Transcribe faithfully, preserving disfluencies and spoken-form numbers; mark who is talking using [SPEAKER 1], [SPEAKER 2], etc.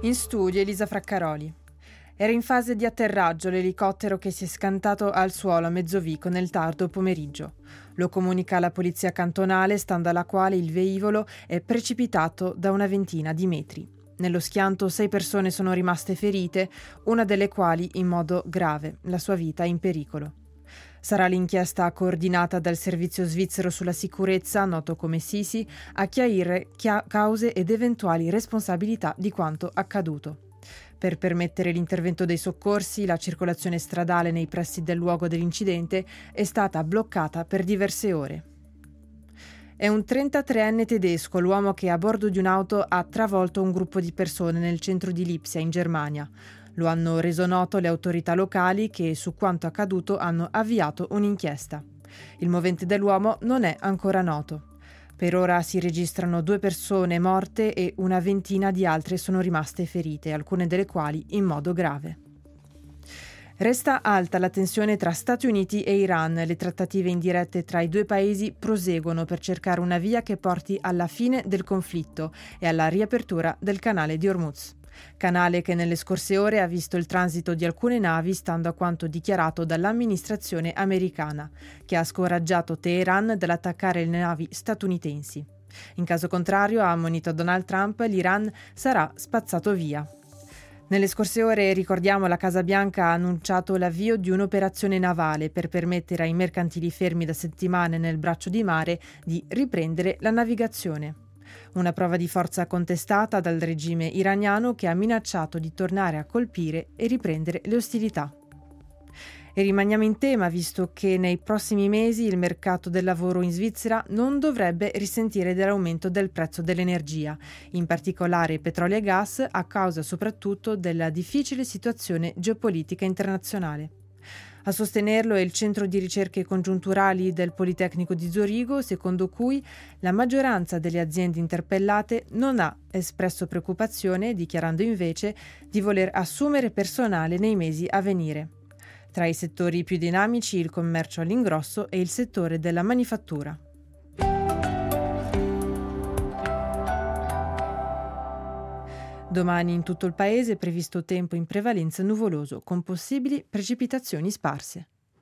[SPEAKER 1] In studio Elisa Fraccaroli. Era in fase di atterraggio l'elicottero che si è scantato al suolo a Mezzovico nel tardo pomeriggio. Lo comunica la polizia cantonale, stando alla quale il velivolo è precipitato da una ventina di metri. Nello schianto sei persone sono rimaste ferite, una delle quali in modo grave, la sua vita è in pericolo. Sarà l'inchiesta coordinata dal Servizio Svizzero sulla Sicurezza, noto come SISI, a chiarire chia- cause ed eventuali responsabilità di quanto accaduto. Per permettere l'intervento dei soccorsi, la circolazione stradale nei pressi del luogo dell'incidente è stata bloccata per diverse ore. È un trentatreenne tedesco l'uomo che a bordo di un'auto ha travolto un gruppo di persone nel centro di Lipsia, in Germania. Lo hanno reso noto le autorità locali che su quanto accaduto hanno avviato un'inchiesta. Il movente dell'uomo non è ancora noto. Per ora si registrano due persone morte e una ventina di altre sono rimaste ferite, alcune delle quali in modo grave. Resta alta la tensione tra Stati Uniti e Iran. Le trattative indirette tra i due paesi proseguono per cercare una via che porti alla fine del conflitto e alla riapertura del canale di Hormuz. Canale che nelle scorse ore ha visto il transito di alcune navi, stando a quanto dichiarato dall'amministrazione americana, che ha scoraggiato Teheran dall'attaccare le navi statunitensi. In caso contrario, ha ammonito Donald Trump, l'Iran sarà spazzato via. Nelle scorse ore, ricordiamo, la Casa Bianca ha annunciato l'avvio di un'operazione navale per permettere ai mercantili fermi da settimane nel braccio di mare di riprendere la navigazione. Una prova di forza contestata dal regime iraniano che ha minacciato di tornare a colpire e riprendere le ostilità. E rimaniamo in tema, visto che nei prossimi mesi il mercato del lavoro in Svizzera non dovrebbe risentire dell'aumento del prezzo dell'energia, in particolare petrolio e gas, a causa soprattutto della difficile situazione geopolitica internazionale. A sostenerlo è il Centro di Ricerche Congiunturali del Politecnico di Zurigo, secondo cui la maggioranza delle aziende interpellate non ha espresso preoccupazione, dichiarando invece di voler assumere personale nei mesi a venire. Tra i settori più dinamici il commercio all'ingrosso e il settore della manifattura. Domani in tutto il paese è previsto tempo in prevalenza nuvoloso, con possibili precipitazioni sparse.